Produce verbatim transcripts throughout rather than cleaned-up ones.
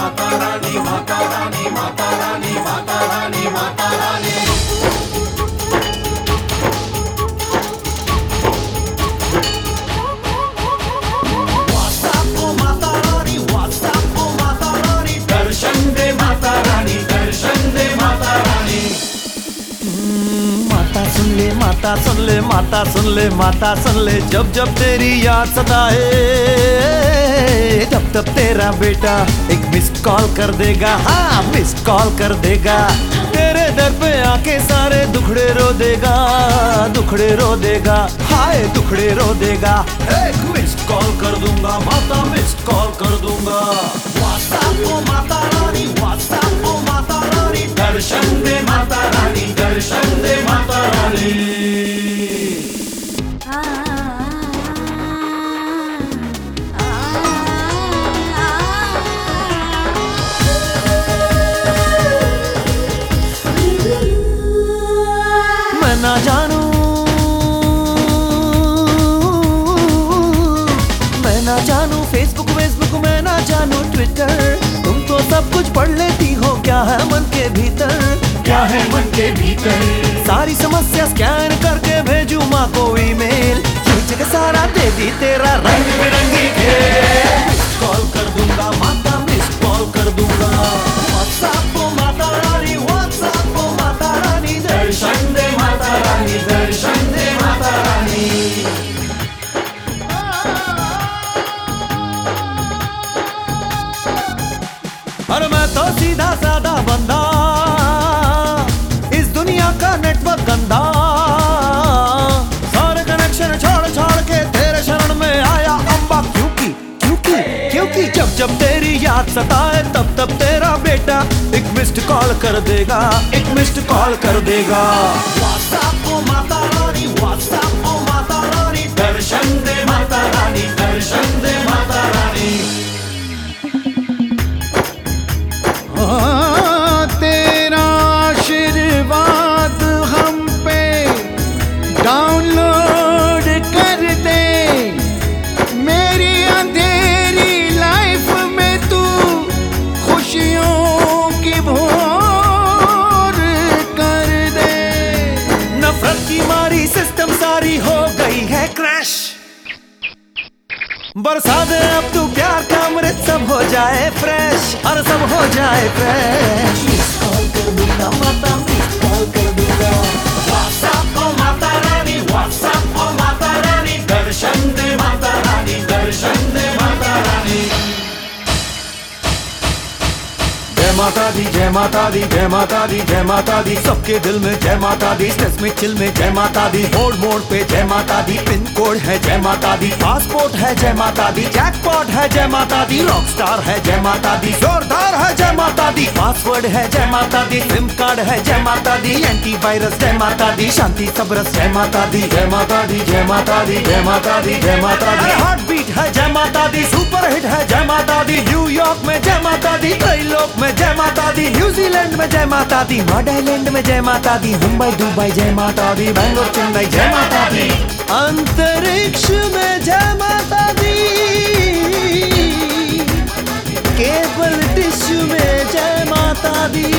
Mata Rani Mata Rani Mata Rani Mata Rani Mata Rani. WhatsApp ओ Mata Rani, WhatsApp ओ माता रानी, दर्शन दे माता रानी, दर्शन दे माता रानी। माता सुन ले, माता सुन ले, माता सुन ले, माता सुन ले, जब जब तेरी याद सताए, तब तब तेरा बेटा एक मिस्ड कॉल कर देगा। हाँ, मिस्ड कॉल कर देगा, तेरे दर पे आके सारे दुखड़े रो देगा, दुखड़े रो देगा, हाय दुखड़े रो देगा। एक मिस्ड कॉल कर दूंगा माता, मिस्ड कॉल कर दूंगा। व्हाट्सएप ओ माता रानी, व्हाट्सएप ओ माता रानी, दर्शन दे माता रानी, दर्शन दे माता रानी। मैं ना जानू, मैं ना जानू फेसबुक फेसबुक, मैं ना जानू ट्विटर, तुम तो सब कुछ पढ़ लेती हो, क्या है मन के भीतर, क्या है मन के भीतर। सारी समस्या स्कैन करके भेजू माँ को ईमेल, ये जगह सारा दे दी तेरा रंग बिरंगी खेल। मिस कॉल कर दूंगा माता, मिस कॉल कर दूंगा। व्हाट्सएप ओ माता रानी, व्हाट्सएप ओ माता रानी, दर्शन दे माता रानी, दर्शन दे माता रानी। और मैं तो सीधा साधा बंदा, इस दुनिया का नेटवर्क गंदा, सारे कनेक्शन छोड़ छोड़ के तेरे शरण में आया अम्बा। क्योंकि क्योंकि क्योंकि जब जब तेरी याद सताए, तब तब तेरा बेटा एक मिस्ड कॉल कर देगा, एक मिस्ड कॉल कर देगा। व्हाट्सएप ओ माता रानी, व्हाट्सएप ओ माता रानी, दर्शन दे माता रानी, दर्शन दे माता रानी। तेरा आशीर्वाद हम पे डाउनलोड कर दे, मेरी अंधेरी लाइफ में तू खुशियों की भोर कर दे। नफरत की मारी सिस्टम सारी हो गई है क्रैश, बरसा दे अब तू प्यार का अमृत, सब हो जाए फ्रेश, और सब हो जाए फ्रेश। मिस कॉल कर दूंगा माता, मिस कॉल कर दूंगा। व्हाट्सएप ओ माता रानी, व्हाट्सएप ओ माता रानी, दर्शन दे माता रानी, दर्शन दे माता रानी। जय माता दी, जय माता दी, जय माता दी, जय माता दी, सबके दिल में जय माता दी, स्ट्रेस में चिल में जय माता दी, मोड़ मोड़ पे जय माता दी, पिन कोड है जय माता दी, पासपोर्ट है जय माता दी, जैकपॉट है जय माता दी, रॉक स्टार है जय माता दी, जोरदार है जय माता दी, पासवर्ड है जय माता दी, सिम कार्ड है जय माता दी, एंटीवायरस जय माता दी, शांति सबरस जय माता दी, जय माता दी, जय माता दी, जय माता दी, जय माता दी। हार्ट बीट है जय माता दी, सुपर हिट है जय माता दी, न्यूयॉर्क में जय माता दी, त्रैलोक में जय माता दी, न्यूजीलैंड में जय माता दी, मॉडलैंड में जय माता दी, मुंबई दुबई जय माता दी, बैंगलोर चेन्नई जय माता दी, अंतरिक्ष में जय माता दी, केबल डिश में जय माता दी,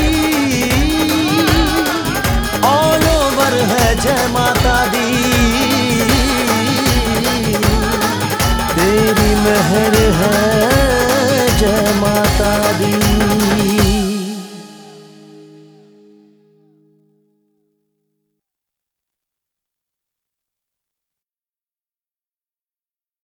ऑल ओवर है जय माता दी, तेरी मेहर